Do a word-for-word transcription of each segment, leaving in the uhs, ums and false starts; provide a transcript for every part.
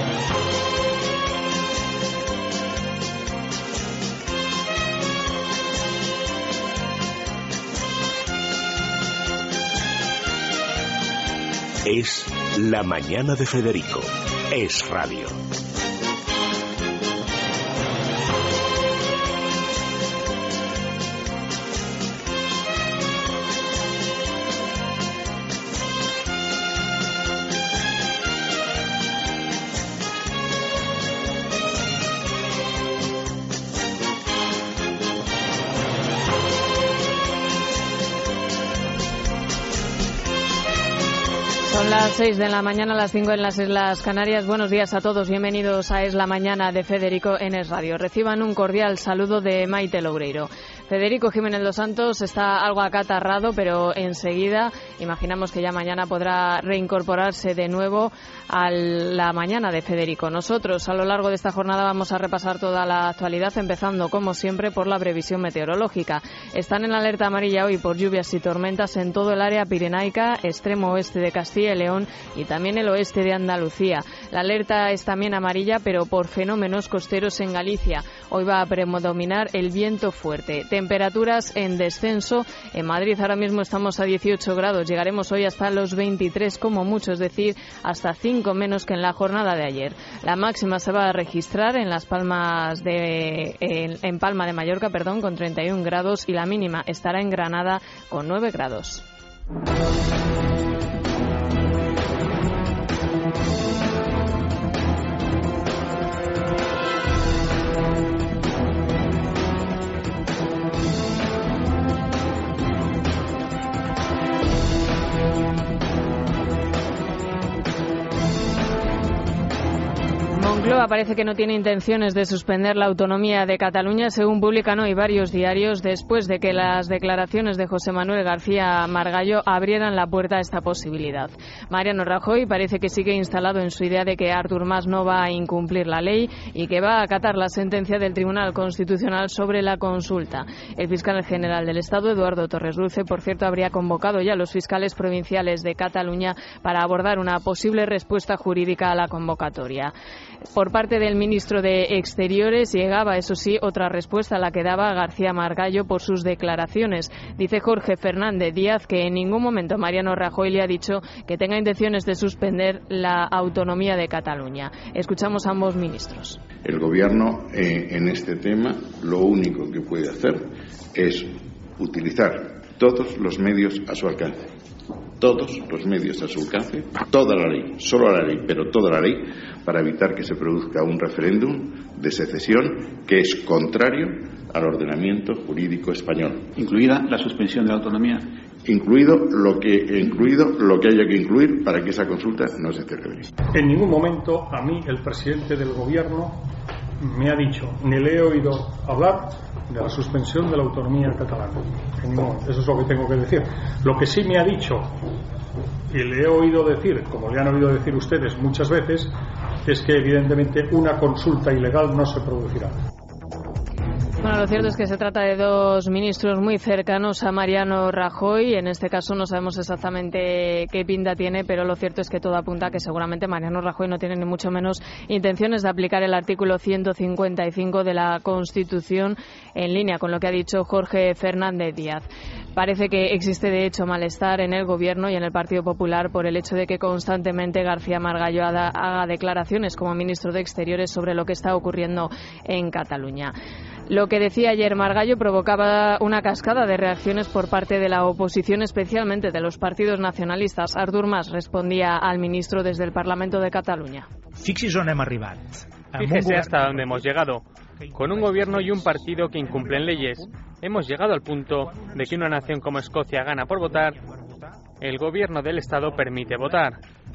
Es La Mañana de Federico. Es radio. Son las seis de la mañana, las cinco en las Islas Canarias. Buenos días a todos, bienvenidos a Es la Mañana de Federico en Es Radio. Reciban un cordial saludo de Maite Loureiro. Federico Jiménez dos Santos está algo acatarrado, pero enseguida imaginamos que ya mañana podrá reincorporarse de nuevo a la mañana de Federico. Nosotros a lo largo de esta jornada vamos a repasar toda la actualidad, empezando como siempre por la previsión meteorológica. Están en alerta amarilla hoy por lluvias y tormentas en todo el área pirenaica, extremo oeste de Castilla y León y también el oeste de Andalucía. La alerta es también amarilla, pero por fenómenos costeros en Galicia. Hoy va a predominar el viento fuerte. Temperaturas en descenso. En Madrid ahora mismo estamos a dieciocho grados. Llegaremos hoy hasta los veintitrés como mucho, es decir, hasta cinco menos que en la jornada de ayer. La máxima se va a registrar en las Palmas de en, en Palma de Mallorca, perdón, con treinta y un grados, y la mínima estará en Granada con nueve grados. Moncloa parece que no tiene intenciones de suspender la autonomía de Cataluña, según publican hoy varios diarios, después de que las declaraciones de José Manuel García Margallo abrieran la puerta a esta posibilidad. Mariano Rajoy parece que sigue instalado en su idea de que Artur Mas no va a incumplir la ley y que va a acatar la sentencia del Tribunal Constitucional sobre la consulta. El fiscal general del Estado, Eduardo Torres Dulce, por cierto, habría convocado ya a los fiscales provinciales de Cataluña para abordar una posible respuesta jurídica a la convocatoria. Por parte del ministro de Exteriores llegaba, eso sí, otra respuesta a la que daba García Margallo por sus declaraciones. Dice Jorge Fernández Díaz que en ningún momento Mariano Rajoy le ha dicho que tenga intenciones de suspender la autonomía de Cataluña. Escuchamos a ambos ministros. El Gobierno eh, en este tema lo único que puede hacer es utilizar todos los medios a su alcance. Todos los medios a su alcance, toda la ley, solo la ley, pero toda la ley, para evitar que se produzca un referéndum de secesión que es contrario al ordenamiento jurídico español. Incluida la suspensión de la autonomía. Incluido lo que incluido lo que haya que incluir para que esa consulta no se celebre. En ningún momento a mí el presidente del Gobierno me ha dicho, ni le he oído hablar de la suspensión de la autonomía catalana. En ningún momento. Eso es lo que tengo que decir. Lo que sí me ha dicho, y le he oído decir, como le han oído decir ustedes muchas veces, es que evidentemente una consulta ilegal no se producirá. Bueno, lo cierto es que se trata de dos ministros muy cercanos a Mariano Rajoy. En este caso no sabemos exactamente qué pinta tiene, pero lo cierto es que todo apunta a que seguramente Mariano Rajoy no tiene ni mucho menos intenciones de aplicar el artículo ciento cincuenta y cinco de la Constitución, en línea con lo que ha dicho Jorge Fernández Díaz. Parece que existe de hecho malestar en el Gobierno y en el Partido Popular por el hecho de que constantemente García Margallo haga declaraciones como ministro de Exteriores sobre lo que está ocurriendo en Cataluña. Lo que decía ayer Margallo provocaba una cascada de reacciones por parte de la oposición, especialmente de los partidos nacionalistas. Artur Mas respondía al ministro desde el Parlamento de Cataluña. Fíjese hasta dónde hemos llegado. Con un gobierno y un partido que incumplen leyes, hemos llegado al punto de que una nación como Escocia gana por votar, el gobierno del Estado permite votar.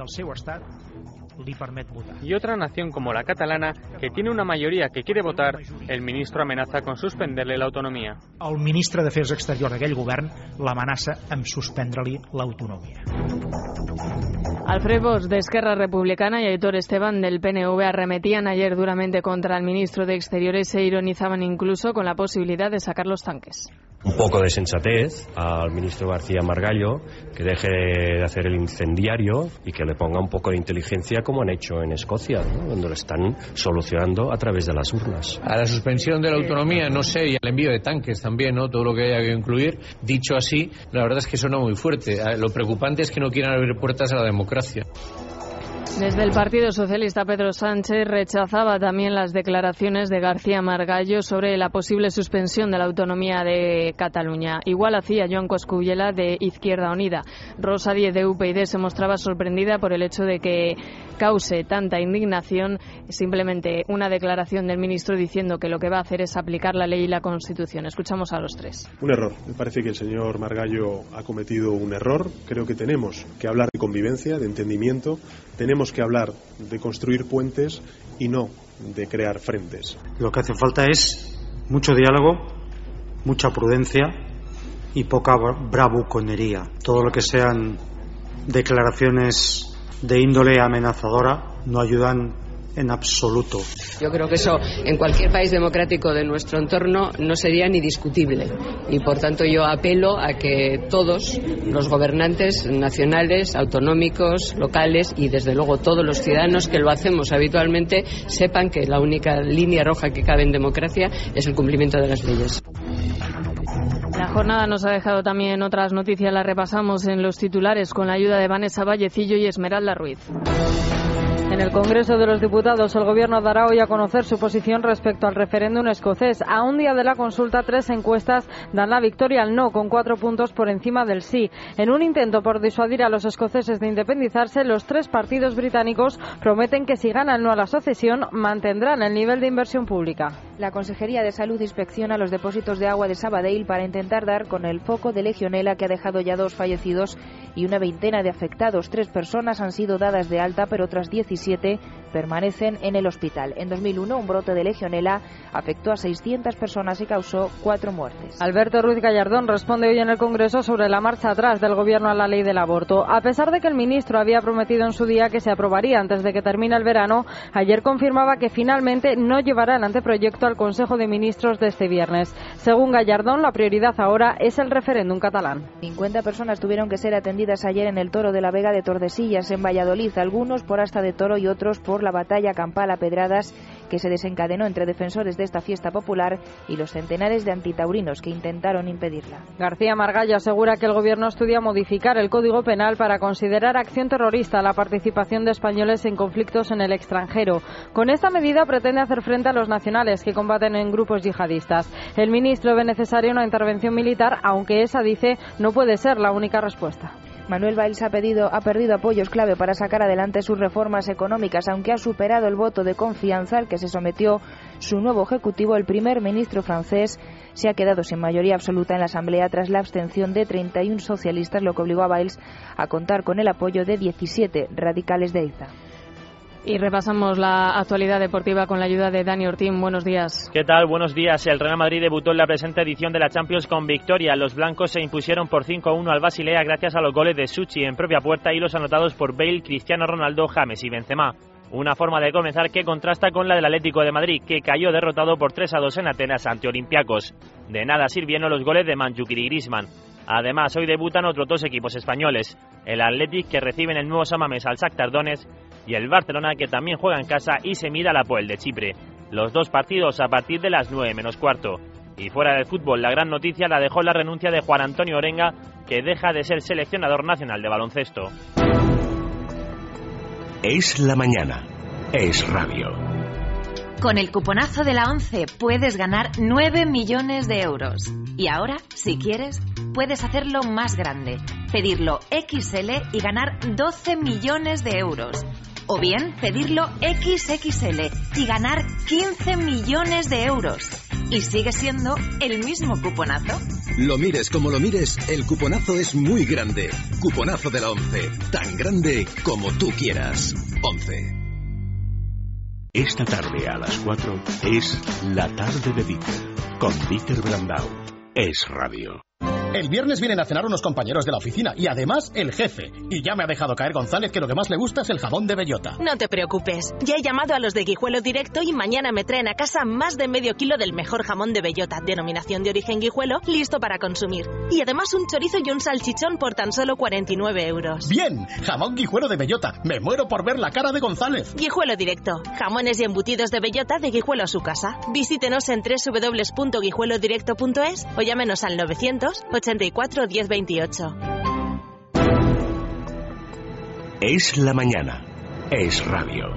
Y otra nación como la catalana, que tiene una mayoría que quiere votar, el ministro amenaza con suspenderle la autonomía. El ministre d'Afers Exteriors d'aquell govern l'amenaça amb suspendre-li l'autonomia. Alfred Bosch, de Esquerra Republicana, y Aitor Esteban, del P N V, arremetían ayer duramente contra el ministro de Exteriores e ironizaban incluso con la posibilidad de sacar los tanques. un poco de sensatez al ministro García Margallo, que deje de hacer el incendiario y que le ponga un poco de inteligencia como han hecho en Escocia, ¿no? Donde lo están solucionando a través de las urnas. A la suspensión de la autonomía, no sé, y al envío de tanques también, ¿no? Todo lo que haya que incluir. Dicho así, la verdad es que suena muy fuerte. Lo preocupante es que no quieran abrir puertas a la democracia. Desde el Partido Socialista, Pedro Sánchez rechazaba también las declaraciones de García Margallo sobre la posible suspensión de la autonomía de Cataluña. Igual hacía Joan Coscubiela de Izquierda Unida. Rosa Díez de U P YD se mostraba sorprendida por el hecho de que cause tanta indignación simplemente una declaración del ministro diciendo que lo que va a hacer es aplicar la ley y la Constitución. Escuchamos a los tres. Un error. Me parece que el señor Margallo ha cometido un error. Creo que tenemos que hablar de convivencia, de entendimiento. Tenemos que hablar de construir puentes y no de crear frentes. Lo que hace falta es mucho diálogo, mucha prudencia y poca bravuconería. Todo lo que sean declaraciones de índole amenazadora no ayudan en absoluto. Yo creo que eso en cualquier país democrático de nuestro entorno no sería ni discutible y por tanto yo apelo a que todos los gobernantes nacionales, autonómicos, locales y desde luego todos los ciudadanos que lo hacemos habitualmente sepan que la única línea roja que cabe en democracia es el cumplimiento de las leyes. La jornada nos ha dejado también otras noticias, las repasamos en los titulares con la ayuda de Vanessa Vallecillo y Esmeralda Ruiz. En el Congreso de los Diputados, el Gobierno dará hoy a conocer su posición respecto al referéndum escocés. A un día de la consulta, tres encuestas dan la victoria al no, con cuatro puntos por encima del sí. En un intento por disuadir a los escoceses de independizarse, los tres partidos británicos prometen que si ganan no a la secesión, mantendrán el nivel de inversión pública. La Consejería de Salud inspecciona los depósitos de agua de Sabadell para intentar dar con el foco de Legionela que ha dejado ya dos fallecidos y una veintena de afectados. Tres personas han sido dadas de alta, pero otras diecisiete permanecen en el hospital. En dos mil uno, un brote de Legionela afectó a seiscientas personas y causó cuatro muertes. Alberto Ruiz Gallardón responde hoy en el Congreso sobre la marcha atrás del Gobierno a la ley del aborto. A pesar de que el ministro había prometido en su día que se aprobaría antes de que termine el verano, ayer confirmaba que finalmente no llevará el anteproyecto al Consejo de Ministros de este viernes. Según Gallardón, la prioridad ahora es el referéndum catalán. cincuenta personas tuvieron que ser atendidas ayer en el Toro de la Vega de Tordesillas, en Valladolid, algunos por asta de toro y otros por la batalla campal a pedradas que se desencadenó entre defensores de esta fiesta popular y los centenares de antitaurinos que intentaron impedirla. García Margallo asegura que el Gobierno estudia modificar el Código Penal para considerar acción terrorista la participación de españoles en conflictos en el extranjero. Con esta medida pretende hacer frente a los nacionales que combaten en grupos yihadistas. El ministro ve necesaria una intervención militar, aunque esa, dice, no puede ser la única respuesta. Manuel Valls ha, pedido, ha perdido apoyos clave para sacar adelante sus reformas económicas, aunque ha superado el voto de confianza al que se sometió su nuevo ejecutivo. El primer ministro francés se ha quedado sin mayoría absoluta en la Asamblea tras la abstención de treinta y uno socialistas, lo que obligó a Valls a contar con el apoyo de diecisiete radicales de Eiza. Y repasamos la actualidad deportiva con la ayuda de Dani Ortín. Buenos días. ¿Qué tal? Buenos días. El Real Madrid debutó en la presente edición de la Champions con victoria. Los blancos se impusieron por cinco a uno al Basilea gracias a los goles de Suchi en propia puerta y los anotados por Bale, Cristiano Ronaldo, James y Benzema. Una forma de comenzar que contrasta con la del Atlético de Madrid, que cayó derrotado por tres a dos en Atenas ante Olympiacos. De nada sirvieron los goles de Mandžukić y Griezmann. Además, hoy debutan otros dos equipos españoles. El Athletic, que recibe en el nuevo San Mamés al Shakhtar Donetsk, y el Barcelona, que también juega en casa y se mide al Apoel de Chipre. Los dos partidos a partir de las nueve menos cuarto. Y fuera del fútbol, la gran noticia la dejó la renuncia de Juan Antonio Orenga, que deja de ser seleccionador nacional de baloncesto. Es la mañana. Es radio. Con el cuponazo de la ONCE puedes ganar nueve millones de euros. Y ahora, si quieres, puedes hacerlo más grande. Pedirlo equis ele y ganar doce millones de euros. O bien pedirlo equis equis ele y ganar quince millones de euros. Y sigue siendo el mismo cuponazo. Lo mires como lo mires, el cuponazo es muy grande. Cuponazo de la ONCE, tan grande como tú quieras. ONCE. Esta tarde a las cuatro es La Tarde de Dieter, con Dieter Brandau. Es radio. El viernes vienen a cenar unos compañeros de la oficina y además el jefe. Y ya me ha dejado caer González que lo que más le gusta es el jamón de bellota. No te preocupes, ya he llamado a los de Guijuelo Directo y mañana me traen a casa más de medio kilo del mejor jamón de bellota, denominación de origen Guijuelo, listo para consumir. Y además un chorizo y un salchichón por tan solo cuarenta y nueve euros. Bien, jamón Guijuelo de bellota. Me muero por ver la cara de González. Guijuelo Directo, jamones y embutidos de bellota de Guijuelo a su casa. Visítenos en doble u doble u doble u punto guijuelo directo punto es o llámenos al novecientos ochenta y cuatro diez veintiocho. Es la mañana. Es radio.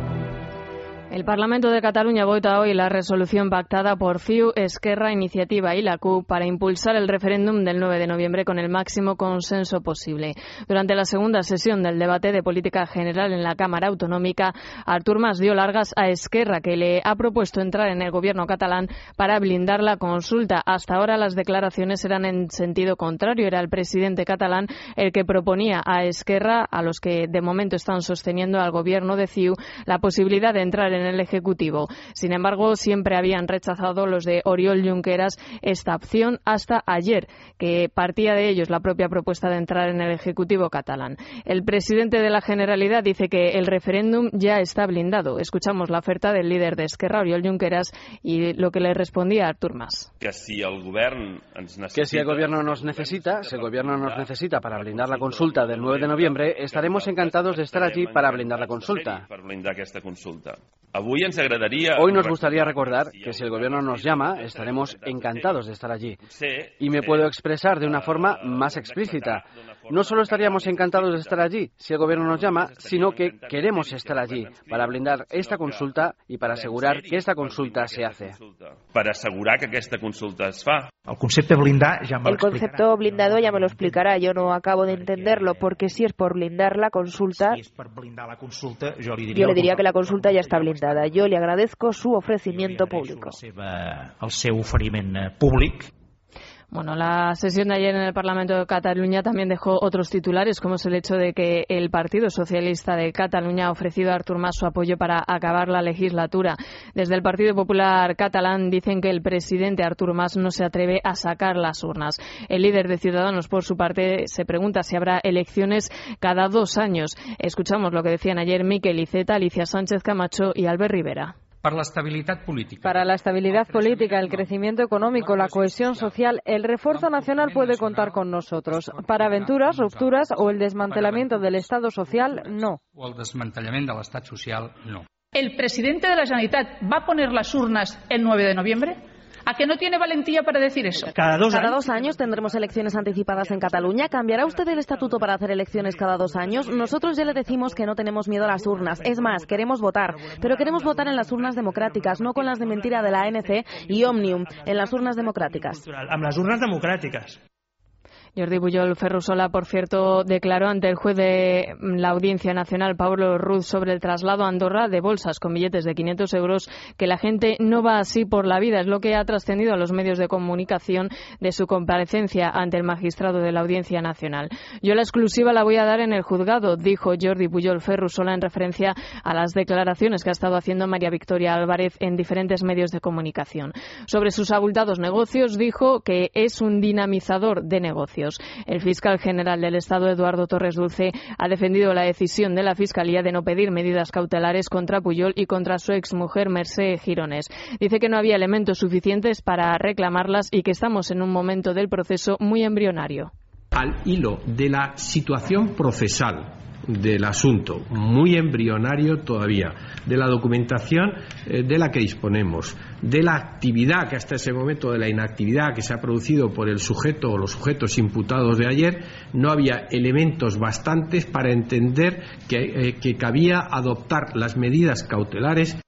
El Parlamento de Cataluña vota hoy la resolución pactada por C I U, Esquerra, Iniciativa y la C U P para impulsar el referéndum del nueve de noviembre con el máximo consenso posible. Durante la segunda sesión del debate de política general en la Cámara Autonómica, Artur Mas dio largas a Esquerra, que le ha propuesto entrar en el gobierno catalán para blindar la consulta. Hasta ahora las declaraciones eran en sentido contrario. Era el presidente catalán el que proponía a Esquerra, a los que de momento están sosteniendo al gobierno de C I U, la posibilidad de entrar en en el Ejecutivo. Sin embargo, siempre habían rechazado los de Oriol Junqueras esta opción hasta ayer, que partía de ellos la propia propuesta de entrar en el Ejecutivo catalán. El presidente de la Generalitat dice que el referéndum ya está blindado. Escuchamos la oferta del líder de Esquerra, Oriol Junqueras, y lo que le respondía a Artur Mas. Que si el gobierno necesita, que si el gobierno nos necesita, si el gobierno nos necesita para blindar la consulta del nueve de noviembre, estaremos encantados de estar allí para blindar la consulta. Per blindar aquesta consulta. Avui ens agradaria... Hoy nos gustaría recordar que si el gobierno nos llama, estaremos encantados de estar allí. Y me puedo expresar de una forma más explícita. No solo estaríamos encantados de estar allí si el gobierno nos llama, sino que queremos estar allí para blindar esta consulta y para asegurar que esta consulta se hace. Para asegurar que aquesta consulta es fa. El concepte blindar ja me El concepto blindado ya me lo explicará. Yo no acabo de entenderlo, porque si es por blindar la consulta, si és per blindar la consulta, jo li diria, yo le diría que la consulta ya está blindada. Yo le agradezco su ofrecimiento público. La seva, el seu oferiment públic. Bueno, la sesión de ayer en el Parlamento de Cataluña también dejó otros titulares, como es el hecho de que el Partido Socialista de Cataluña ha ofrecido a Artur Mas su apoyo para acabar la legislatura. Desde el Partido Popular catalán dicen que el presidente Artur Mas no se atreve a sacar las urnas. El líder de Ciudadanos, por su parte, se pregunta si habrá elecciones cada dos años. Escuchamos lo que decían ayer Miquel Iceta, Alicia Sánchez Camacho y Albert Rivera. Para la estabilidad política. Para la estabilidad política, el crecimiento económico, la cohesión social, el refuerzo nacional puede contar con nosotros. Para aventuras, rupturas o el desmantelamiento del Estado social, no. O el desmantelamiento del Estado social, no. ¿El presidente de la Generalitat va a poner las urnas el nueve de noviembre? ¿A que no tiene valentía para decir eso? Cada dos, cada dos años tendremos elecciones anticipadas en Cataluña. ¿Cambiará usted el estatuto para hacer elecciones cada dos años? Nosotros ya le decimos que no tenemos miedo a las urnas. Es más, queremos votar. Pero queremos votar en las urnas democráticas, no con las de mentira de la A N C y Òmnium, en las urnas democráticas. Amb les urnes democràtiques. Jordi Pujol Ferrusola, por cierto, declaró ante el juez de la Audiencia Nacional, Pablo Ruz, sobre el traslado a Andorra de bolsas con billetes de quinientos euros, que la gente no va así por la vida. Es lo que ha trascendido a los medios de comunicación de su comparecencia ante el magistrado de la Audiencia Nacional. Yo la exclusiva la voy a dar en el juzgado, dijo Jordi Pujol Ferrusola en referencia a las declaraciones que ha estado haciendo María Victoria Álvarez en diferentes medios de comunicación. Sobre sus abultados negocios, dijo que es un dinamizador de negocios. El fiscal general del Estado, Eduardo Torres Dulce, ha defendido la decisión de la Fiscalía de no pedir medidas cautelares contra Pujol y contra su exmujer Mercè Gironès. Dice que no había elementos suficientes para reclamarlas y que estamos en un momento del proceso muy embrionario. Al hilo de la situación procesal del asunto, muy embrionario todavía, de la documentación eh, de la que disponemos, de la actividad que hasta ese momento, de la inactividad que se ha producido por el sujeto o los sujetos imputados de ayer, no había elementos bastantes para entender que, eh, que cabía adoptar las medidas cautelares.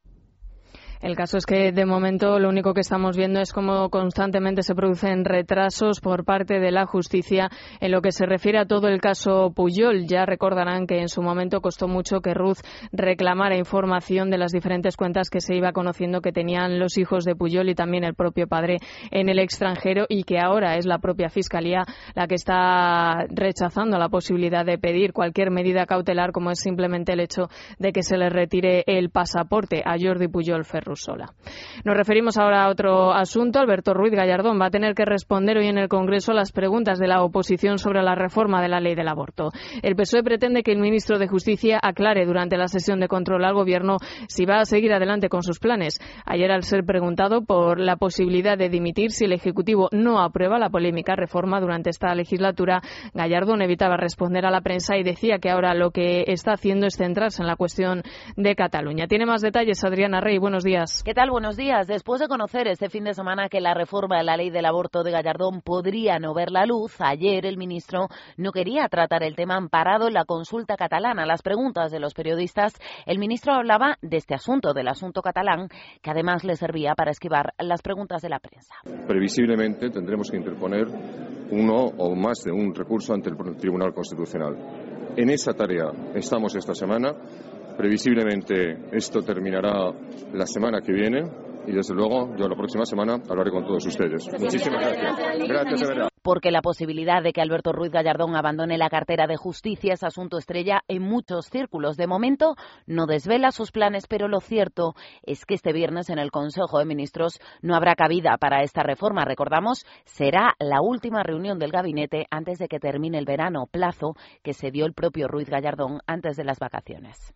El caso es que, de momento, lo único que estamos viendo es cómo constantemente se producen retrasos por parte de la justicia en lo que se refiere a todo el caso Pujol. Ya recordarán que en su momento costó mucho que Ruz reclamara información de las diferentes cuentas que se iba conociendo que tenían los hijos de Pujol y también el propio padre en el extranjero, y que ahora es la propia Fiscalía la que está rechazando la posibilidad de pedir cualquier medida cautelar, como es simplemente el hecho de que se le retire el pasaporte a Jordi Pujol Ferrusola. Rusola. Nos referimos ahora a otro asunto. Alberto Ruiz Gallardón va a tener que responder hoy en el Congreso a las preguntas de la oposición sobre la reforma de la ley del aborto. El P S O E pretende que el ministro de Justicia aclare durante la sesión de control al Gobierno si va a seguir adelante con sus planes. Ayer, al ser preguntado por la posibilidad de dimitir si el Ejecutivo no aprueba la polémica reforma durante esta legislatura, Gallardón evitaba responder a la prensa y decía que ahora lo que está haciendo es centrarse en la cuestión de Cataluña. Tiene más detalles Adriana Rey. Buenos días. ¿Qué tal? Buenos días. Después de conocer este fin de semana que la reforma de la ley del aborto de Gallardón podría no ver la luz, ayer el ministro no quería tratar el tema amparado en la consulta catalana. Las preguntas de los periodistas, el ministro hablaba de este asunto, del asunto catalán, que además le servía para esquivar las preguntas de la prensa. Previsiblemente tendremos que interponer uno o más de un recurso ante el Tribunal Constitucional. En esa tarea estamos esta semana. Previsiblemente esto terminará la semana que viene y desde luego yo la próxima semana hablaré con todos ustedes. Muchísimas gracias. Gracias de verdad. Porque la posibilidad de que Alberto Ruiz Gallardón abandone la cartera de Justicia es asunto estrella en muchos círculos. De momento no desvela sus planes, pero lo cierto es que este viernes en el Consejo de Ministros no habrá cabida para esta reforma. Recordamos, será la última reunión del gabinete antes de que termine el verano, plazo que se dio el propio Ruiz Gallardón antes de las vacaciones.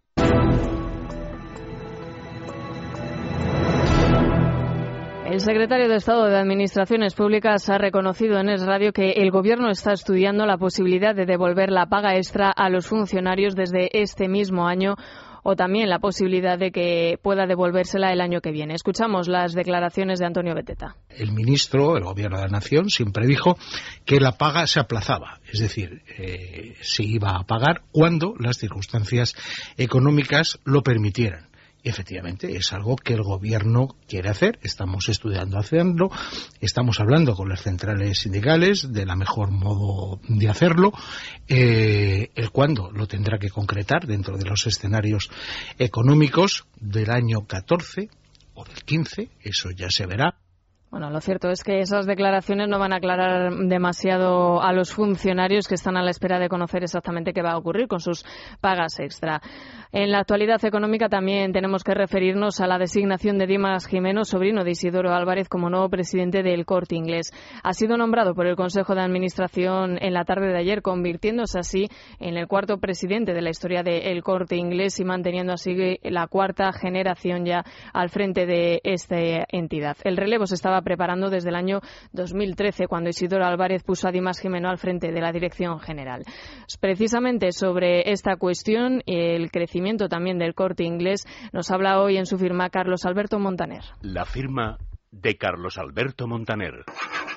El secretario de Estado de Administraciones Públicas ha reconocido en Es Radio que el Gobierno está estudiando la posibilidad de devolver la paga extra a los funcionarios desde este mismo año o también la posibilidad de que pueda devolvérsela el año que viene. Escuchamos las declaraciones de Antonio Beteta. El ministro del Gobierno de la Nación siempre dijo que la paga se aplazaba, es decir, eh, se iba a pagar cuando las circunstancias económicas lo permitieran. Y efectivamente es algo que el Gobierno quiere hacer, estamos estudiando hacerlo, estamos hablando con las centrales sindicales de la mejor modo de hacerlo, eh, el cuándo lo tendrá que concretar dentro de los escenarios económicos del año catorce o del quince, eso ya se verá. Bueno, lo cierto es que esas declaraciones no van a aclarar demasiado a los funcionarios que están a la espera de conocer exactamente qué va a ocurrir con sus pagas extra. En la actualidad económica también tenemos que referirnos a la designación de Dimas Jimeno, sobrino de Isidoro Álvarez, como nuevo presidente del Corte Inglés. Ha sido nombrado por el Consejo de Administración en la tarde de ayer, convirtiéndose así en el cuarto presidente de la historia del Corte Inglés y manteniendo así la cuarta generación ya al frente de esta entidad. El relevo se estaba preparando desde el año dos mil trece, cuando Isidoro Álvarez puso a Dimas Jimeno al frente de la dirección general. Precisamente sobre esta cuestión, el crecimiento también del Corte Inglés, nos habla hoy en su firma Carlos Alberto Montaner. La firma de Carlos Alberto Montaner.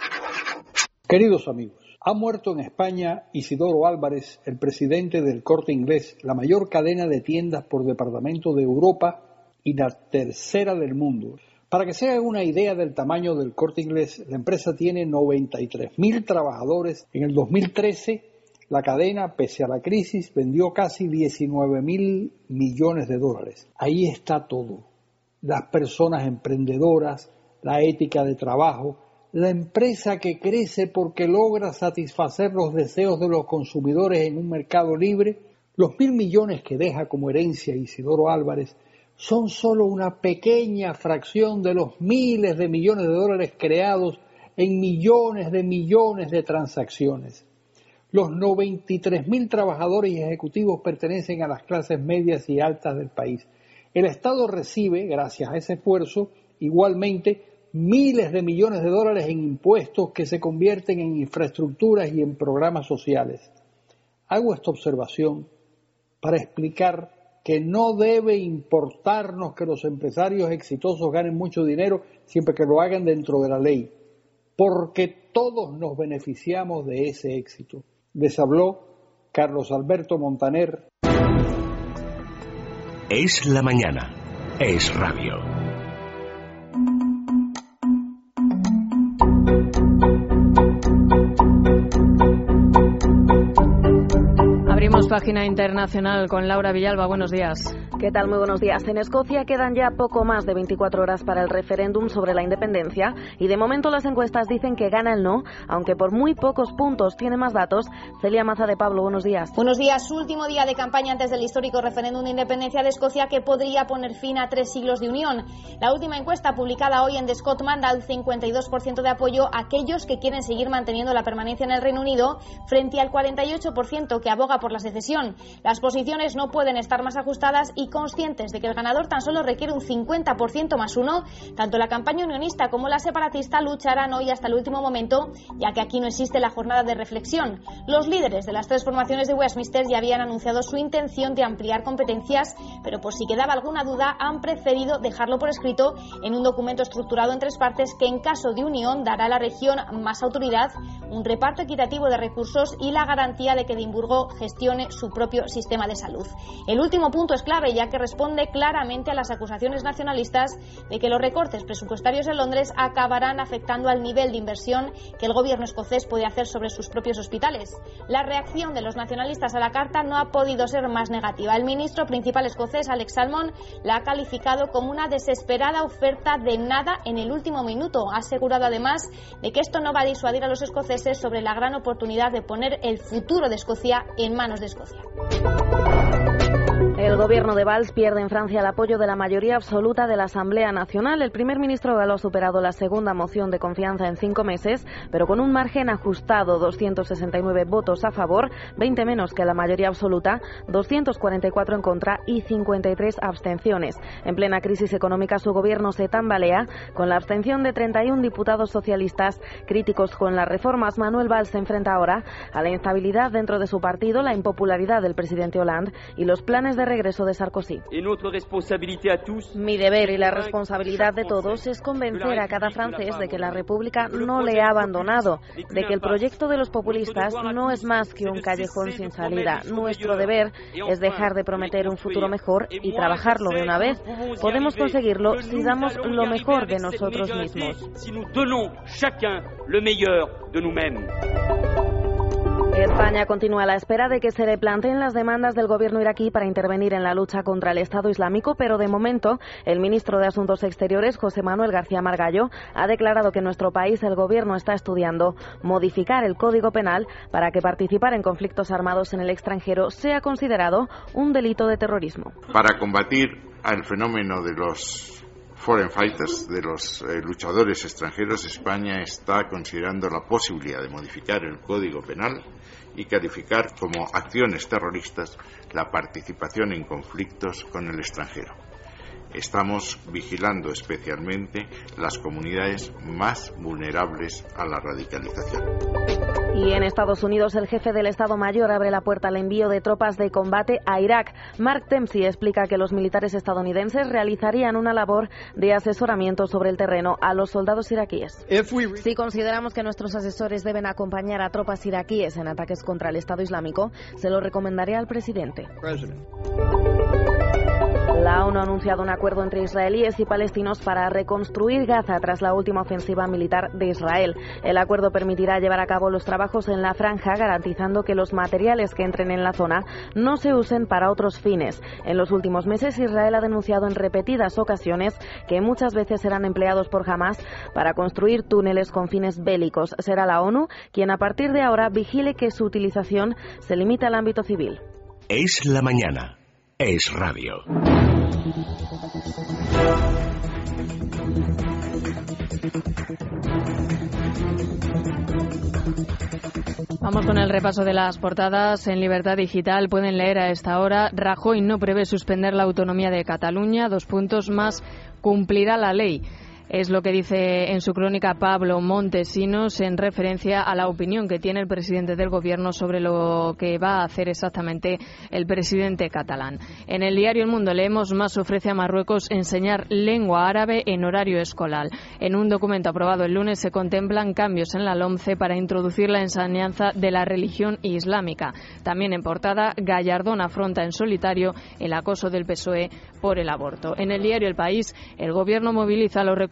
Queridos amigos, ha muerto en España Isidoro Álvarez, el presidente del Corte Inglés, la mayor cadena de tiendas por departamento de Europa y la tercera del mundo. Para que se hagan una idea del tamaño del Corte Inglés, la empresa tiene noventa y tres mil trabajadores. En el dos mil trece, la cadena, pese a la crisis, vendió casi diecinueve mil millones de dólares. Ahí está todo. Las personas emprendedoras, la ética de trabajo, la empresa que crece porque logra satisfacer los deseos de los consumidores en un mercado libre. Los mil millones que deja como herencia Isidoro Álvarez son solo una pequeña fracción de los miles de millones de dólares creados en millones de millones de transacciones. Los noventa y tres mil trabajadores y ejecutivos pertenecen a las clases medias y altas del país. El Estado recibe, gracias a ese esfuerzo, igualmente miles de millones de dólares en impuestos que se convierten en infraestructuras y en programas sociales. Hago esta observación para explicar que no debe importarnos que los empresarios exitosos ganen mucho dinero siempre que lo hagan dentro de la ley, porque todos nos beneficiamos de ese éxito. Les habló Carlos Alberto Montaner. Es la mañana. Es radio. Abrimos página internacional con Laura Villalba. Buenos días. ¿Qué tal? Muy buenos días. En Escocia quedan ya poco más de veinticuatro horas para el referéndum sobre la independencia y de momento las encuestas dicen que gana el no, aunque por muy pocos puntos. Tiene más datos Celia Maza de Pablo. Buenos días. Buenos días. Último día de campaña antes del histórico referéndum de independencia de Escocia que podría poner fin a tres siglos de unión. La última encuesta publicada hoy en The Scotsman da el cincuenta y dos por ciento de apoyo a aquellos que quieren seguir manteniendo la permanencia en el Reino Unido frente al cuarenta y ocho por ciento que aboga por la secesión. Las posiciones no pueden estar más ajustadas y conscientes de que el ganador tan solo requiere un cincuenta por ciento más uno, tanto la campaña unionista como la separatista lucharán hoy hasta el último momento, ya que aquí no existe la jornada de reflexión. Los líderes de las tres formaciones de Westminster ya habían anunciado su intención de ampliar competencias, pero por si quedaba alguna duda han preferido dejarlo por escrito en un documento estructurado en tres partes que en caso de unión dará a la región más autoridad, un reparto equitativo de recursos y la garantía de que Edimburgo gestione su propio sistema de salud. El último punto es clave, ya que responde claramente a las acusaciones nacionalistas de que los recortes presupuestarios en Londres acabarán afectando al nivel de inversión que el gobierno escocés puede hacer sobre sus propios hospitales. La reacción de los nacionalistas a la carta no ha podido ser más negativa. El ministro principal escocés, Alex Salmond, la ha calificado como una desesperada oferta de nada en el último minuto. Ha asegurado además de que esto no va a disuadir a los escoceses sobre la gran oportunidad de poner el futuro de Escocia en manos de Escocia. El gobierno de Valls pierde en Francia el apoyo de la mayoría absoluta de la Asamblea Nacional. El primer ministro galo ha superado la segunda moción de confianza en cinco meses, pero con un margen ajustado, doscientos sesenta y nueve votos a favor, veinte menos que la mayoría absoluta, doscientos cuarenta y cuatro en contra y cincuenta y tres abstenciones. En plena crisis económica, su gobierno se tambalea. Con la abstención de treinta y uno diputados socialistas críticos con las reformas, Manuel Valls se enfrenta ahora a la instabilidad dentro de su partido, la impopularidad del presidente Hollande y los planes de regreso de Sarkozy. Mi deber y la responsabilidad de todos es convencer a cada francés de que la República no le ha abandonado, de que el proyecto de los populistas no es más que un callejón sin salida. Nuestro deber es dejar de prometer un futuro mejor y trabajarlo de una vez. Podemos conseguirlo si damos lo mejor de nosotros mismos. España continúa a la espera de que se le planteen las demandas del gobierno iraquí para intervenir en la lucha contra el Estado Islámico, pero de momento el ministro de Asuntos Exteriores, José Manuel García Margallo, ha declarado que en nuestro país el gobierno está estudiando modificar el Código Penal para que participar en conflictos armados en el extranjero sea considerado un delito de terrorismo. Para combatir al fenómeno de los foreign fighters, de los eh, luchadores extranjeros, España está considerando la posibilidad de modificar el Código Penal y calificar como acciones terroristas la participación en conflictos con el extranjero. Estamos vigilando especialmente las comunidades más vulnerables a la radicalización. Y en Estados Unidos, el jefe del Estado Mayor abre la puerta al envío de tropas de combate a Irak. Mark Dempsey explica que los militares estadounidenses realizarían una labor de asesoramiento sobre el terreno a los soldados iraquíes. Si consideramos que nuestros asesores deben acompañar a tropas iraquíes en ataques contra el Estado Islámico, se lo recomendaré al presidente. La ONU ha anunciado un acuerdo entre israelíes y palestinos para reconstruir Gaza tras la última ofensiva militar de Israel. El acuerdo permitirá llevar a cabo los trabajos en la franja, garantizando que los materiales que entren en la zona no se usen para otros fines. En los últimos meses, Israel ha denunciado en repetidas ocasiones que muchas veces serán empleados por Hamás para construir túneles con fines bélicos. Será la ONU quien a partir de ahora vigile que su utilización se limite al ámbito civil. Es la mañana. Es radio. Vamos con el repaso de las portadas. En Libertad Digital pueden leer a esta hora: Rajoy no prevé suspender la autonomía de Cataluña, dos puntos más, cumplirá la ley. Es lo que dice en su crónica Pablo Montesinos en referencia a la opinión que tiene el presidente del Gobierno sobre lo que va a hacer exactamente el presidente catalán. En el diario El Mundo leemos: Mas ofrece a Marruecos enseñar lengua árabe en horario escolar. En un documento aprobado el lunes se contemplan cambios en la LOMCE para introducir la enseñanza de la religión islámica. También en portada, Gallardón afronta en solitario el acoso del P S O E por el aborto. En el diario El País, el Gobierno moviliza los recursos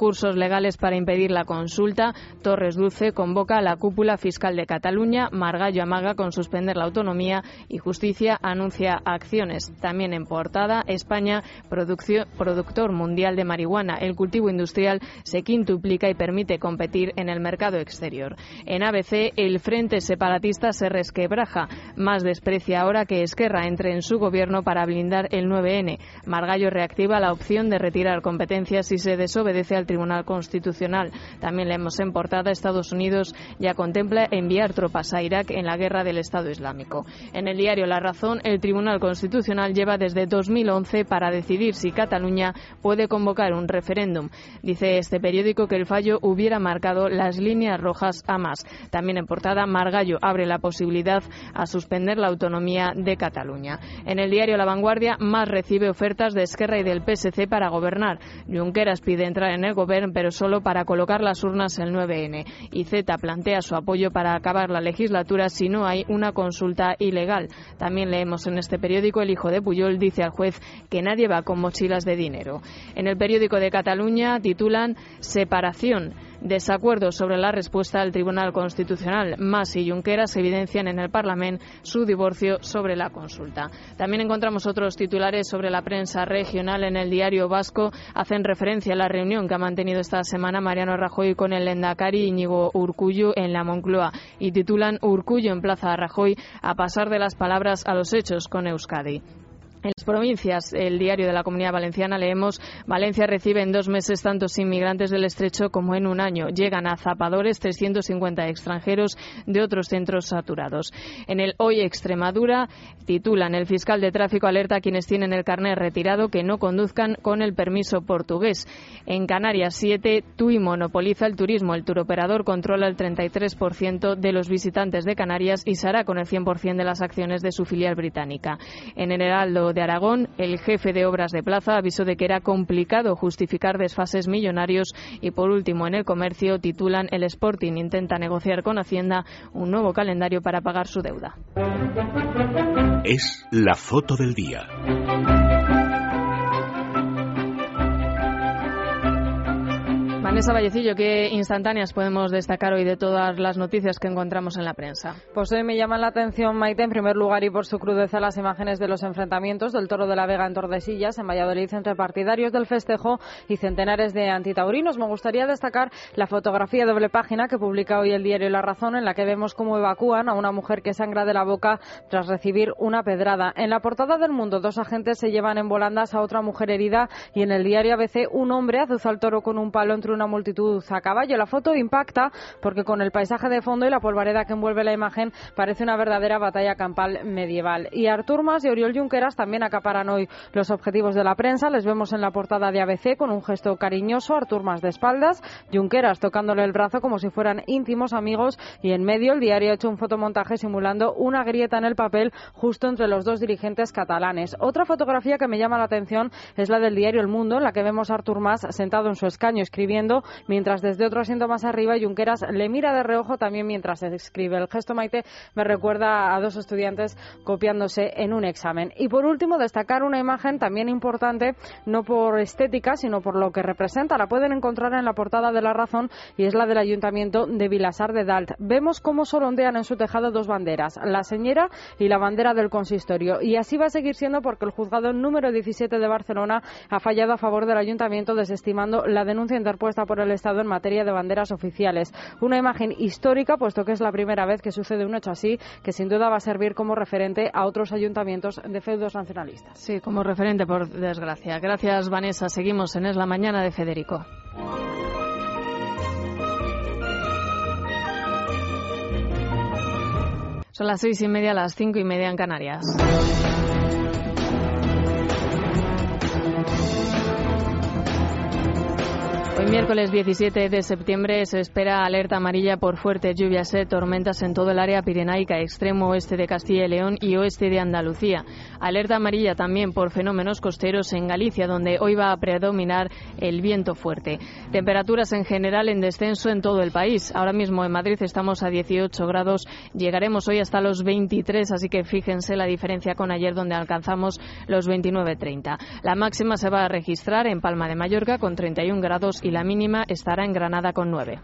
recursos legales para impedir la consulta. Torres Dulce convoca a la cúpula fiscal de Cataluña. Margallo amaga con suspender la autonomía y Justicia anuncia acciones. También en portada, España, productor mundial de marihuana. El cultivo industrial se quintuplica y permite competir en el mercado exterior. En A B C, el frente separatista se resquebraja. Más desprecia ahora que Esquerra entre en su gobierno para blindar el nueve ene. Margallo reactiva la opción de retirar competencias si se desobedece al Tribunal Constitucional. También leemos en portada, Estados Unidos ya contempla enviar tropas a Irak en la guerra del Estado Islámico. En el diario La Razón, el Tribunal Constitucional lleva desde dos mil once para decidir si Cataluña puede convocar un referéndum. Dice este periódico que el fallo hubiera marcado las líneas rojas a más. También en portada, Margallo abre la posibilidad a suspender la autonomía de Cataluña. En el diario La Vanguardia, Mas recibe ofertas de Esquerra y del P S C para gobernar. Junqueras pide entrar en el gobierno, pero solo para colocar las urnas el nueve ene. Y Zeta plantea su apoyo para acabar la legislatura si no hay una consulta ilegal. También leemos en este periódico, el hijo de Pujol dice al juez que nadie va con mochilas de dinero. En el periódico de Cataluña titulan Separación. Desacuerdos sobre la respuesta al Tribunal Constitucional. Mas y Junqueras evidencian en el Parlamento su divorcio sobre la consulta. También encontramos otros titulares sobre la prensa regional. En el Diario Vasco hacen referencia a la reunión que ha mantenido esta semana Mariano Rajoy con el lehendakari Íñigo Urkullu en la Moncloa y titulan Urkullu emplaza a Rajoy a pasar de las palabras a los hechos con Euskadi. En las provincias, el diario de la Comunidad Valenciana, leemos Valencia recibe en dos meses tantos inmigrantes del Estrecho como en un año. Llegan a Zapadores trescientos cincuenta extranjeros de otros centros saturados. En el Hoy Extremadura titulan el fiscal de tráfico alerta a quienes tienen el carnet retirado que no conduzcan con el permiso portugués. En Canarias siete, TUI monopoliza el turismo. El turoperador controla el treinta y tres por ciento de los visitantes de Canarias y se hará con el cien por ciento de las acciones de su filial británica. En el Heraldo de Aragón, el jefe de Obras de Plaza avisó de que era complicado justificar desfases millonarios y, por último, en El Comercio titulan el Sporting intenta negociar con Hacienda un nuevo calendario para pagar su deuda. Es la foto del día. Vanessa Vallecillo, ¿qué instantáneas podemos destacar hoy de todas las noticias que encontramos en la prensa? Pues hoy me llaman la atención, Maite, en primer lugar y por su crudeza, las imágenes de los enfrentamientos del Toro de la Vega en Tordesillas, en Valladolid, entre partidarios del festejo y centenares de antitaurinos. Me gustaría destacar la fotografía doble página que publica hoy el diario La Razón, en la que vemos cómo evacúan a una mujer que sangra de la boca tras recibir una pedrada. En la portada del Mundo, dos agentes se llevan en volandas a otra mujer herida y en el diario A B C, un hombre azuza al toro con un palo entre una multitud a caballo. La foto impacta porque con el paisaje de fondo y la polvareda que envuelve la imagen parece una verdadera batalla campal medieval. Y Artur Mas y Oriol Junqueras también acaparan hoy los objetivos de la prensa. Les vemos en la portada de A B C con un gesto cariñoso, Artur Mas de espaldas, Junqueras tocándole el brazo como si fueran íntimos amigos y en medio el diario ha hecho un fotomontaje simulando una grieta en el papel justo entre los dos dirigentes catalanes. Otra fotografía que me llama la atención es la del diario El Mundo, en la que vemos a Artur Mas sentado en su escaño escribiendo, mientras desde otro asiento más arriba Junqueras le mira de reojo también mientras escribe. El gesto, Maite, me recuerda a dos estudiantes copiándose en un examen. Y por último, destacar una imagen también importante, no por estética, sino por lo que representa. La pueden encontrar en la portada de La Razón y es la del Ayuntamiento de Vilassar de Dalt. Vemos cómo solo ondean en su tejado dos banderas, la señera y la bandera del consistorio. Y así va a seguir siendo porque el juzgado número diecisiete de Barcelona ha fallado a favor del Ayuntamiento, desestimando la denuncia interpuesta por el Estado en materia de banderas oficiales. Una imagen histórica, puesto que es la primera vez que sucede un hecho así, que sin duda va a servir como referente a otros ayuntamientos de feudos nacionalistas. Sí, como referente, por desgracia. Gracias, Vanessa. Seguimos en Es la Mañana de Federico. Son las seis y media, las cinco y media en Canarias. Hoy miércoles diecisiete de septiembre se espera alerta amarilla por fuertes lluvias y tormentas en todo el área pirenaica, extremo oeste de Castilla y León y oeste de Andalucía. Alerta amarilla también por fenómenos costeros en Galicia, donde hoy va a predominar el viento fuerte. Temperaturas en general en descenso en todo el país. Ahora mismo en Madrid estamos a dieciocho grados, llegaremos hoy hasta los veintitrés, así que fíjense la diferencia con ayer, donde alcanzamos los veintinueve treinta. La máxima se va a registrar en Palma de Mallorca con treinta y un grados y la mínima estará en Granada con nueve.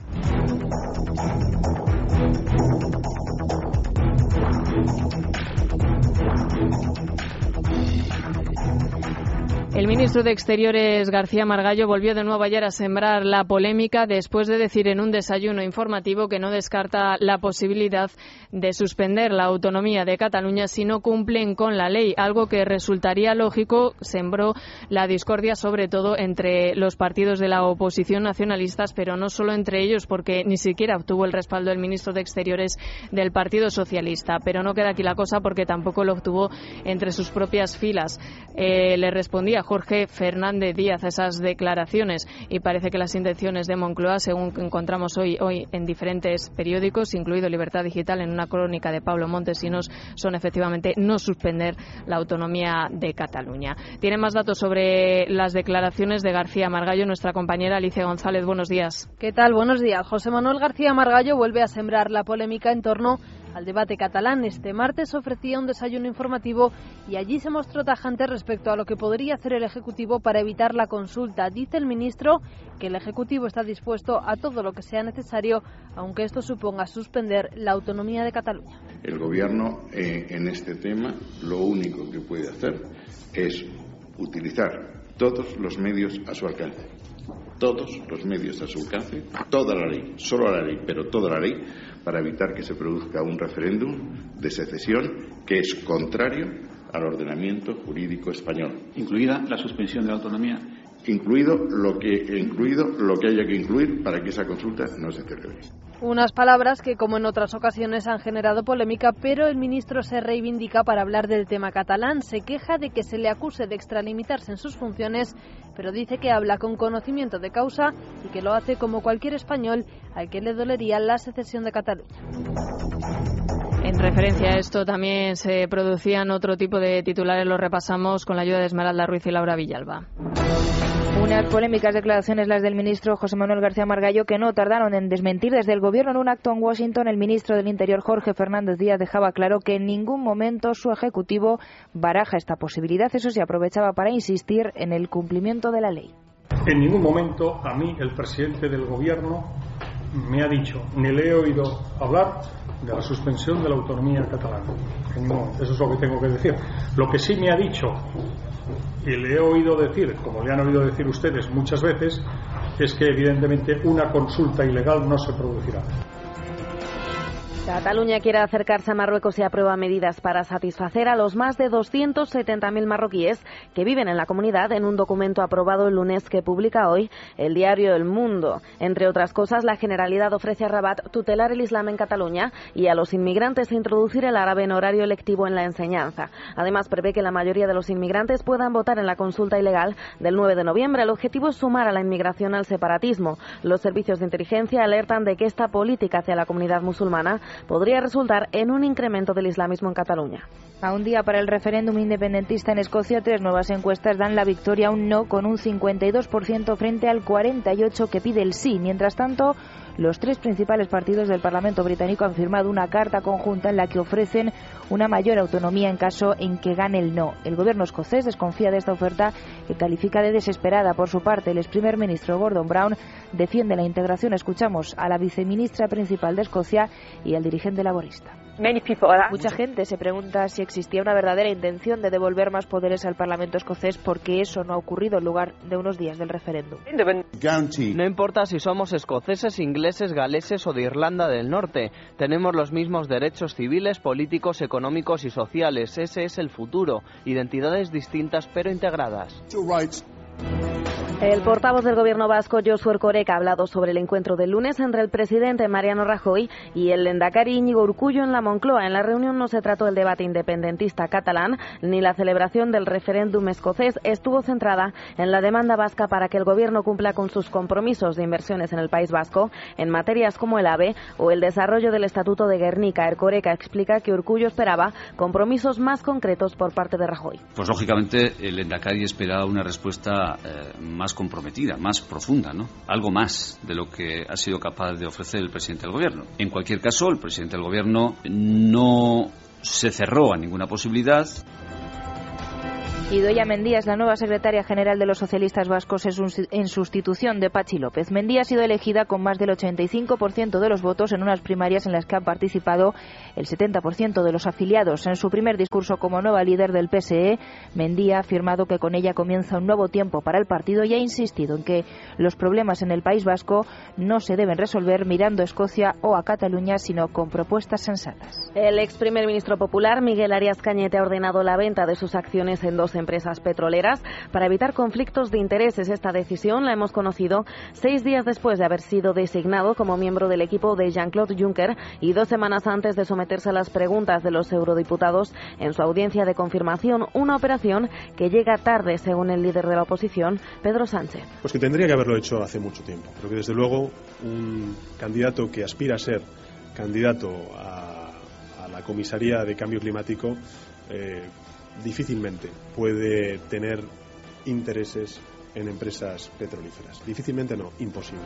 El ministro de Exteriores, García Margallo, volvió de nuevo ayer a sembrar la polémica después de decir en un desayuno informativo que no descarta la posibilidad de suspender la autonomía de Cataluña si no cumplen con la ley, algo que resultaría lógico. Sembró la discordia sobre todo entre los partidos de la oposición nacionalistas, pero no solo entre ellos, porque ni siquiera obtuvo el respaldo del ministro de Exteriores del Partido Socialista. Pero no queda aquí la cosa, porque tampoco lo obtuvo entre sus propias filas. Eh, le respondía Jorge Fernández Díaz a esas declaraciones, y parece que las intenciones de Moncloa, según encontramos hoy, hoy en diferentes periódicos, incluido Libertad Digital, en una crónica de Pablo Montesinos, son efectivamente no suspender la autonomía de Cataluña. Tiene más datos sobre las declaraciones de García Margallo nuestra compañera Alicia González. Buenos días. ¿Qué tal? Buenos días. José Manuel García Margallo vuelve a sembrar la polémica en torno al debate catalán. Este martes ofrecía un desayuno informativo y allí se mostró tajante respecto a lo que podría hacer el Ejecutivo para evitar la consulta. Dice el ministro que el Ejecutivo está dispuesto a todo lo que sea necesario, aunque esto suponga suspender la autonomía de Cataluña. El Gobierno eh, en este tema lo único que puede hacer es utilizar todos los medios a su alcance. Todos los medios a su alcance, toda la ley, solo la ley, pero toda la ley, para evitar que se produzca un referéndum de secesión que es contrario al ordenamiento jurídico español. Incluida la suspensión de la autonomía. Incluido lo que, incluido lo que haya que incluir para que esa consulta no se celebre. Unas palabras que, como en otras ocasiones, han generado polémica, pero el ministro se reivindica para hablar del tema catalán. Se queja de que se le acuse de extralimitarse en sus funciones, pero dice que habla con conocimiento de causa y que lo hace como cualquier español al que le dolería la secesión de Cataluña. En referencia a esto también se producían otro tipo de titulares, los repasamos con la ayuda de Esmeralda Ruiz y Laura Villalba. Unas polémicas declaraciones las del ministro José Manuel García Margallo, que no tardaron en desmentir desde el Gobierno. En un acto en Washington, el ministro del Interior, Jorge Fernández Díaz, dejaba claro que en ningún momento su Ejecutivo baraja esta posibilidad. Eso se aprovechaba para insistir en el cumplimiento de la ley. En ningún momento a mí el presidente del Gobierno me ha dicho, ni le he oído hablar de la suspensión de la autonomía catalana. En ningún momento. Eso es lo que tengo que decir. Lo que sí me ha dicho, y le he oído decir, como le han oído decir ustedes muchas veces, es que evidentemente una consulta ilegal no se producirá. Cataluña quiere acercarse a Marruecos y aprueba medidas para satisfacer a los más de doscientos setenta mil marroquíes que viven en la comunidad en un documento aprobado el lunes que publica hoy el diario El Mundo. Entre otras cosas, la Generalidad ofrece a Rabat tutelar el Islam en Cataluña y a los inmigrantes introducir el árabe en horario lectivo en la enseñanza. Además, prevé que la mayoría de los inmigrantes puedan votar en la consulta ilegal del nueve de noviembre. El objetivo es sumar a la inmigración al separatismo. Los servicios de inteligencia alertan de que esta política hacia la comunidad musulmana podría resultar en un incremento del islamismo en Cataluña. A un día para el referéndum independentista en Escocia, tres nuevas encuestas dan la victoria a un no con un cincuenta y dos por ciento frente al cuarenta y ocho por ciento que pide el sí. Mientras tanto, los tres principales partidos del Parlamento británico han firmado una carta conjunta en la que ofrecen una mayor autonomía en caso en que gane el no. El gobierno escocés desconfía de esta oferta, que califica de desesperada. Por su parte, el ex primer ministro Gordon Brown defiende la integración. Escuchamos a la viceministra principal de Escocia y al dirigente laborista. Mucha gente se pregunta si existía una verdadera intención de devolver más poderes al Parlamento escocés, porque eso no ha ocurrido en lugar de unos días del referéndum. No importa si somos escoceses, ingleses, galeses o de Irlanda del Norte. Tenemos los mismos derechos civiles, políticos, económicos y sociales. Ese es el futuro. Identidades distintas pero integradas. El portavoz del gobierno vasco, Josu Erkoreka, ha hablado sobre el encuentro del lunes entre el presidente Mariano Rajoy y el lehendakari Íñigo Urkullu en la Moncloa. En la reunión no se trató el debate independentista catalán ni la celebración del referéndum escocés. Estuvo centrada en la demanda vasca para que el gobierno cumpla con sus compromisos de inversiones en el País Vasco en materias como el AVE o el desarrollo del Estatuto de Gernika. Erkoreka explica que Urkullu esperaba compromisos más concretos por parte de Rajoy. Pues lógicamente el lehendakari esperaba una respuesta eh, más comprometida, más profunda, ¿no? Algo más de lo que ha sido capaz de ofrecer el presidente del gobierno. En cualquier caso, el presidente del gobierno no se cerró a ninguna posibilidad. Idoia Mendia es la nueva secretaria general de los socialistas vascos en sustitución de Patxi López. Mendia ha sido elegida con más del ochenta y cinco por ciento de los votos en unas primarias en las que han participado el setenta por ciento de los afiliados. En su primer discurso como nueva líder del P S E, Mendia ha afirmado que con ella comienza un nuevo tiempo para el partido y ha insistido en que los problemas en el País Vasco no se deben resolver mirando a Escocia o a Cataluña, sino con propuestas sensatas. El ex primer ministro popular, Miguel Arias Cañete, ha ordenado la venta de sus acciones en dos empresas petroleras para evitar conflictos de intereses. Esta decisión la hemos conocido seis días después de haber sido designado como miembro del equipo de Jean-Claude Juncker y dos semanas antes de someterse a las preguntas de los eurodiputados en su audiencia de confirmación. Una operación que llega tarde, según el líder de la oposición, Pedro Sánchez. Pues que tendría que haberlo hecho hace mucho tiempo. Creo que desde luego un candidato que aspira a ser candidato a, a la comisaría de cambio climático eh, difícilmente puede tener intereses en empresas petrolíferas. Difícilmente no, imposible.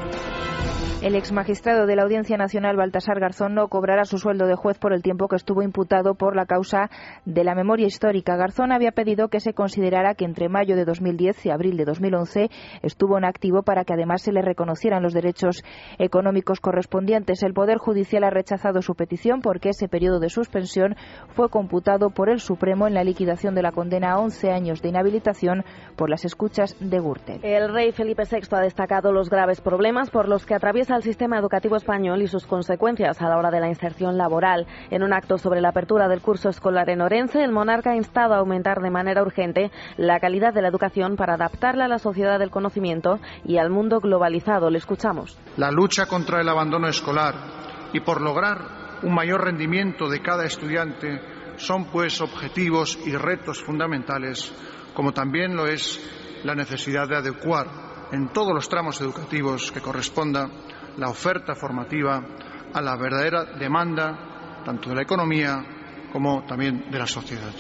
El ex magistrado de la Audiencia Nacional, Baltasar Garzón, no cobrará su sueldo de juez por el tiempo que estuvo imputado por la causa de la memoria histórica. Garzón había pedido que se considerara que entre mayo de dos mil diez y abril de dos mil once estuvo en activo para que además se le reconocieran los derechos económicos correspondientes. El Poder Judicial ha rechazado su petición porque ese periodo de suspensión fue computado por el Supremo en la liquidación de la condena a once años de inhabilitación por las escuchas de Gürtel. El rey Felipe sexto ha destacado los graves problemas por los que atraviesa el sistema educativo español y sus consecuencias a la hora de la inserción laboral. En un acto sobre la apertura del curso escolar en Orense, el monarca ha instado a aumentar de manera urgente la calidad de la educación para adaptarla a la sociedad del conocimiento y al mundo globalizado. Le escuchamos. La lucha contra el abandono escolar y por lograr un mayor rendimiento de cada estudiante son pues objetivos y retos fundamentales, como también lo es la necesidad de adecuar en todos los tramos educativos que corresponda la oferta formativa a la verdadera demanda tanto de la economía como también de la sociedad.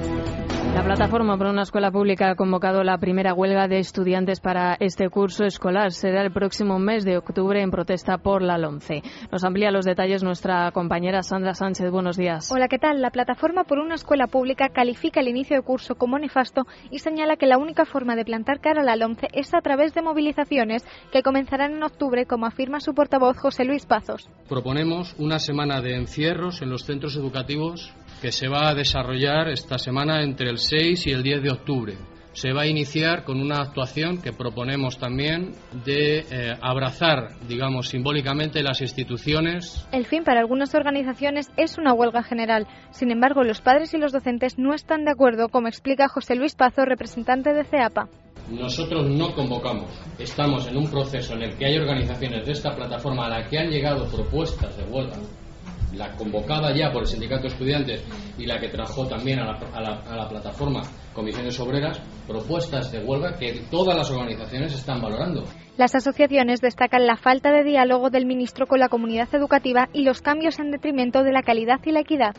La Plataforma por una Escuela Pública ha convocado la primera huelga de estudiantes para este curso escolar. Será el próximo mes de octubre en protesta por la LOMCE. Nos amplía los detalles nuestra compañera Sandra Sánchez. Buenos días. Hola, ¿qué tal? La Plataforma por una Escuela Pública califica el inicio de curso como nefasto y señala que la única forma de plantar cara a la LOMCE es a través de movilizaciones que comenzarán en octubre, como afirma su portavoz José Luis Pazos. Proponemos una semana de encierros en los centros educativos que se va a desarrollar esta semana entre el seis y el diez de octubre. Se va a iniciar con una actuación que proponemos también de eh, abrazar, digamos, simbólicamente las instituciones. El fin para algunas organizaciones es una huelga general. Sin embargo, los padres y los docentes no están de acuerdo, como explica José Luis Pazo, representante de CEAPA. Nosotros no convocamos. Estamos en un proceso en el que hay organizaciones de esta plataforma a la que han llegado propuestas de huelga, la convocada ya por el Sindicato de Estudiantes y la que trajo también a la, a la, a la plataforma Comisiones Obreras, propuestas de huelga que todas las organizaciones están valorando. Las asociaciones destacan la falta de diálogo del ministro con la comunidad educativa y los cambios en detrimento de la calidad y la equidad.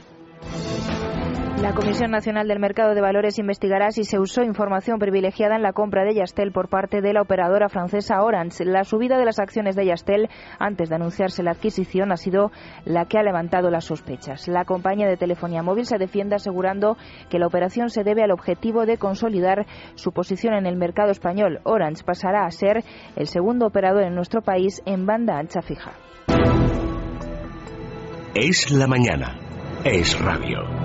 La Comisión Nacional del Mercado de Valores investigará si se usó información privilegiada en la compra de Yastel por parte de la operadora francesa Orange. La subida de las acciones de Yastel antes de anunciarse la adquisición ha sido la que ha levantado las sospechas. La compañía de telefonía móvil se defiende asegurando que la operación se debe al objetivo de consolidar su posición en el mercado español. Orange pasará a ser el segundo operador en nuestro país en banda ancha fija. Es la mañana. Es radio.